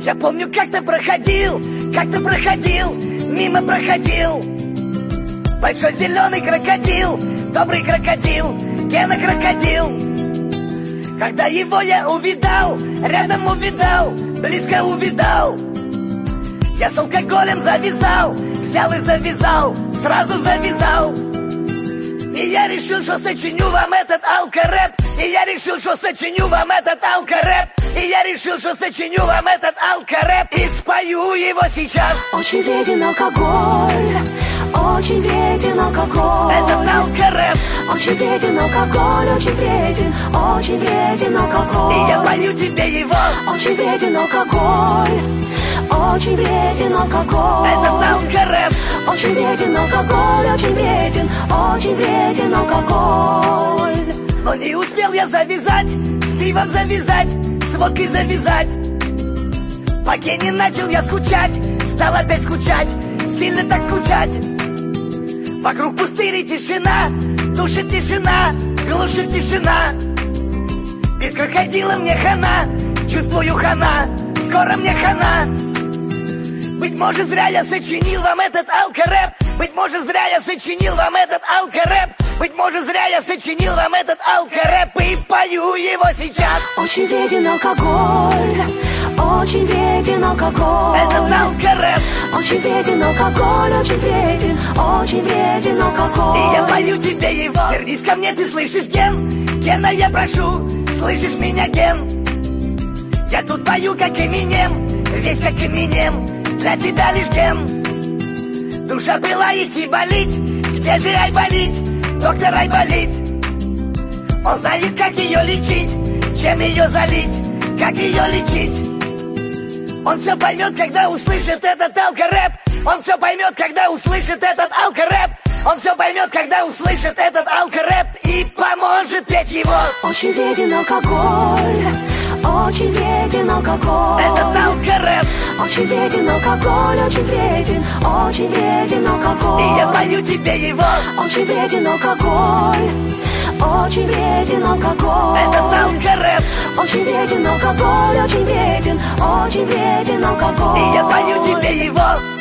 Я помню, как ты проходил, мимо проходил. Большой зеленый крокодил, добрый крокодил, Гена крокодил. Когда его я увидал, рядом увидал, близко увидал, я с алкоголем завязал, взял и завязал, сразу завязал. И я решил, что сочиню вам этот алкорэп. И я решил, что сочиню вам этот алкорэп. И я решил, что сочиню вам этот алкорэп. И спою его сейчас. Очень вреден алкоголь, очень вреден алкоголь. Этот алкорэп. Очень вреден алкоголь, очень вреден алкоголь. И я пою тебе его. Очень вреден алкоголь, очень вреден алкоголь. Этот алкорэп. Очень вреден алкоголь, очень вреден алкоголь. Но не успел я завязать, с пивом завязать, с водкой завязать. По Гене начал я скучать, стал опять скучать, сильно так скучать. Вокруг пустырь и тишина, душит тишина, глушит тишина. Без крокодила мне хана, чувствую хана, скоро мне хана. Быть может, зря я сочинил вам этот алкорэп. Быть может, зря я сочинил вам этот алкорэп. Быть может, зря я сочинил вам этот алкорэп. И пою его сейчас. Очень вреден алкоголь, очень вреден алкоголь. Этот алкорэп. Очень вреден алкоголь, очень вреден алкоголь. И я пою тебе его. Вернись ко мне, ты слышишь, Ген? Гена, я прошу, слышишь меня, Ген? Я тут пою, как Эминем, весь как Эминем. Для тебя лишь Ген. Душа была идти болеть. Где же Айболит? Доктор Айболит. Он знает, как ее лечить, чем ее залить, как ее лечить. Он все поймет, когда услышит этот алкорэп. Он все поймет, когда услышит этот алкорэп. Он все поймет, когда услышит этот алкорэп. И поможет петь его. Очень вреден алкоголь, очень вреден алкоголь. Этот алкорэп. Очень вреден алкоголь, очень вреден алкоголь. И я пою тебе его. Очень вреден алкоголь, очень вреден алкоголь. Этот алкорэп. Очень вреден алкоголь, очень вреден алкоголь. И я пою тебе его.